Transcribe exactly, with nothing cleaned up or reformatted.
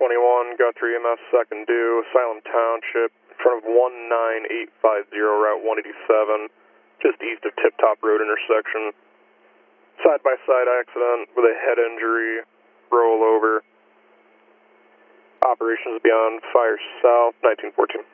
twenty-one, Guthrie E M S second due, Salem Township, in front of one nine eight five zero, Route one eighty-seven, just east of Tip Top Road intersection. Side-by-side accident with a head injury, rollover. Operations beyond Fire South, nineteen fourteen.